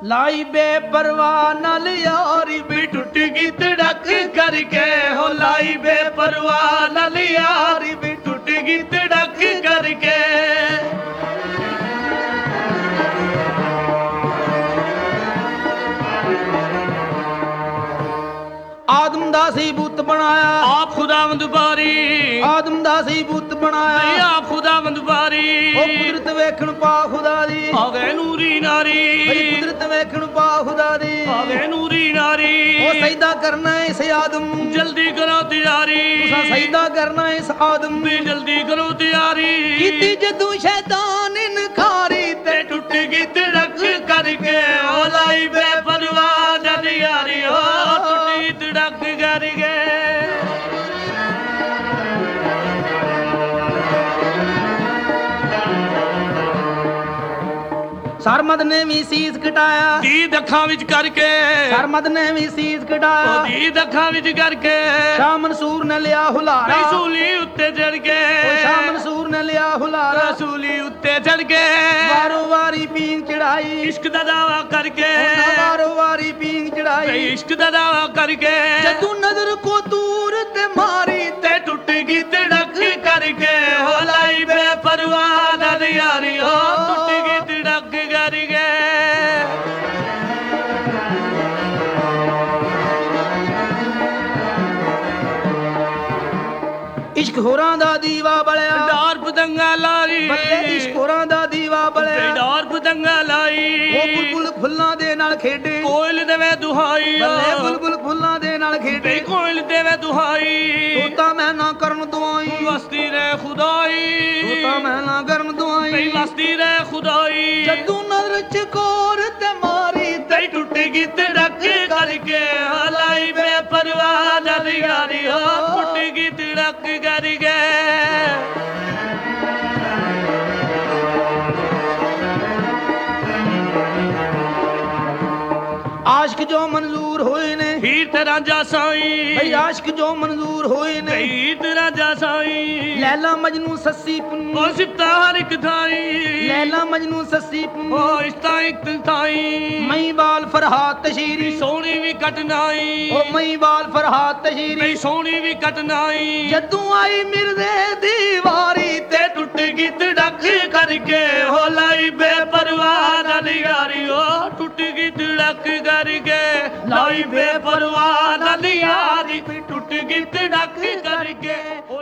ਲਾਈ ਬੇਪਰਵਾਹ ਨਾਲ ਯਾਰੀ ਵੀ ਟੁੱਟ ਗਈ ਧੜਕ ਕਰਕੇ ਹੋ ਲਾਈ ਬੇਪਰਵਾਹ ਨਾਲ ਯਾਰੀ ਵੀ ਟੁੱਟ ਗਈ ਧੜਕ ਕਰਕੇ ਆਦਮ ਦਾ ਸੀ ਬੁੱਤ ਬਣਾਇਆ ਆਪ ਖੁਦਾਵੰਦ ਬਾਰੀ ਆਦਮ ਦਾ ਸੀ ਬੁੱਤ ਬਣਾਇਆ ਆਪ ਖੁਦਾਵੰਦ ਬਾਰੀ ਉਹ ਕੁਦਰਤ ਵੇਖਣ ਪਾ ਖੁਦਾ ਦੀ ਆਵੇ ਨੂਰੀ ਨਾਰੀ ਬਈ ਕੁਦਰਤ ਵੇਖਣ ਪਾ ਖੁਦਾ ਦੀ ਆਵੇ ਨੂਰੀ ਨਾਰੀ ਉਹ ਸਜਦਾ ਕਰਨਾ ਇਸ ਆਦਮ ਨੂੰ ਜਲਦੀ ਕਰੋ ਤਿਆਰੀ ਤੁਸੀਂ ਸਜਦਾ ਕਰਨਾ ਇਸ ਆਦਮ ਦੀ ਜਲਦੀ ਕਰੋ ਤਿਆਰੀ ਕੀਤੀ ਜਦੋਂ ਸ਼ੈਤਾਨ ਇਨਕਾਰੀ ਤੇ ਟੁੱਟ ਗਈ ਧੜਕ ਕਰਕੇ ਉਹ ਲਾਈ ਬੇਪਰਵਾਹ ਜਦ ਯਾਰੀ ਹੋ ਟੁੱਟੀ ਧੜਕ ਕਰਕੇ ਸਰਮਦ ਨੇ ਵੀ ਸੀਸ ਕਟਾਇਆ ਦੀਦ ਅੱਖਾਂ ਵਿੱਚ ਕਰਕੇ ਸਰਮਦ ਨੇ ਵੀ ਸੀਸ ਕਟਾਇਆ ਦੀਦ ਅੱਖਾਂ ਵਿੱਚ ਕਰਕੇ ਸ਼ਾਹ ਮਨਸੂਰ ਨੇ ਲਿਆ ਹੁਲਾਰਾ ਰਸੂਲੀ ਉੱਤੇ ਚੜ ਕੇ ਸ਼ਾਹ ਮਨਸੂਰ ਨੇ ਲਿਆ ਹੁਲਾਰਾ ਰਸੂਲੀ ਉੱਤੇ ਚੜ ਕੇ ਵਾਰੋ ਵਾਰੀ ਪੀਂਗ ਚੜਾਈ ਇਸ਼ਕ ਦਾ ਦਾਵਾ ਕਰਕੇ ਵਾਰੋ ਵਾਰੀ ਪੀਂਗ ਚੜਾਈ ਇਸ਼ਕ ਦਾ ਦਾਵਾ ਕਰਕੇ ਜਦੋਂ ਨਜ਼ਰ ਕੋ ਦੂਰ ਤੇ ਮਾਰੀ ਤੇ ਟੁੱਟ ਗਈ ਧੜਕ ਕਰਕੇ ਹੋ ਲਾਈ ਬੇਪਰਵਾਹ ਨਾਲ ਯਾਰੀ ਹੋ ਟੁੱਟ ਗਈ ਧੜਕ ਕਰਕੇ ਇਸ਼ਕ ਹੋਰਾਂ ਦਾ ਦੀਵਾ ਬਲਿਆ ਡਾਰ ਪਤੰਗਾ ਲਾਈ ਬੱਲੇ ਇਸ਼ਕ ਹੋਰਾਂ ਦਾ ਦੀਵਾ ਬਲਿਆ ਡਾਰ ਪਤੰਗਾ ਲਾਈ ਉਹ ਬੁਲਬੁਲ ਫੁੱਲਾਂ ਦੇ ਨਾਲ ਖੇਡੇ ਕੋਇਲ ਦੇਵੇ ਦੁਹਾਈ ਬੱਲੇ ਬੁਲਬੁਲ ਫੁੱਲਾਂ ਦੇ ਨਾਲ ਖੇਡੇ ਕੋਇਲ ਦੇਵੇ ਦੁਹਾਈ ਤੋਤਾ ਮੈਂ ਨਾ ਕਰਨ ਦੁਆਈ ਵਸਦੀ ਰਹਿ ਖੁਦਾਈ ਤੋਤਾ ਮੈਂ ਨਾ ਕਰਨ ਦੁਆਈ ਵਸਦੀ ਰਹਿ ਖੁਦਾਈ ਜਦੋਂ ਨਜ਼ਰ ਚ ਕੋਰ ਤੇ ਮਾਰੀ ਤੇ ਟੁੱਟ ਗਈ ਧੜਕ ਕਰਕੇ ਹਲਾਈ ਬੇਪਰਵਾਹ ਜਦ ਯਾਰੀ ਹੋ ਟੁੱਟ ਗਈ ਧੜਕ ਕਰਕੇ ਆਸ਼ਕ ਜੋ ਮਨਜ਼ੂਰ ਹੋਏ ਨੇ ਹੀਰ ਤੇ ਰਾਂਝਾ ਸਾਈਂ ਬਈ ਆਸ਼ਕ ਜੋ ਮਨਜ਼ੂਰ ਹੋਏ ਨੇ ਹੀਰ ਤੇ ਰਾਂਝਾ ਸਾਈਂ ਲੈਲਾ ਮਜਨੂ ਸੱਸੀ ਪੁੰਨੂ ਉਹ ਸਿੱਤਾ ਹਰ ਇੱਕ ਥਾਈ ਲੈਲਾ ਮਜਨੂ ਸੱਸੀ ਪੁੰਨੂ ਉਹ ਇਸਤਾ ਇੱਕ ਥਾਈ ਮਈ ਬਾਲ ਫਰਹਾਤ ਤਸ਼ੀਰੀ ਸੋਹਣੀ ਵੀ ਕਟਨਾਈ ਉਹ ਮਈ ਬਾਲ ਫਰਹਾਤ ਤਸ਼ੀਰੀ ਸੋਹਣੀ ਵੀ ਕਟਨਾਈ ਜਦੋਂ ਆਈ ਮਿਰਜ਼ੇ ਦੀ ਵਾਰੀ ਤੇ ਟੁੱਟ ਗਈ ਧੜਕ ਕਰਕੇ ਹੋ ਲਾਈ ਬੇਪਰਵਾਹ ਨਾਲ ਯਾਰੀ ਹੋ ਟੁੱਟ ਗਈ ਧੜਕ ਕਰਕੇ ਲਾਈ ਬੇਪਰਵਾਹ ਨਾਲ ਯਾਰੀ ਟੁੱਟ ਗਈ ਧੜਕ ਕਰਕੇ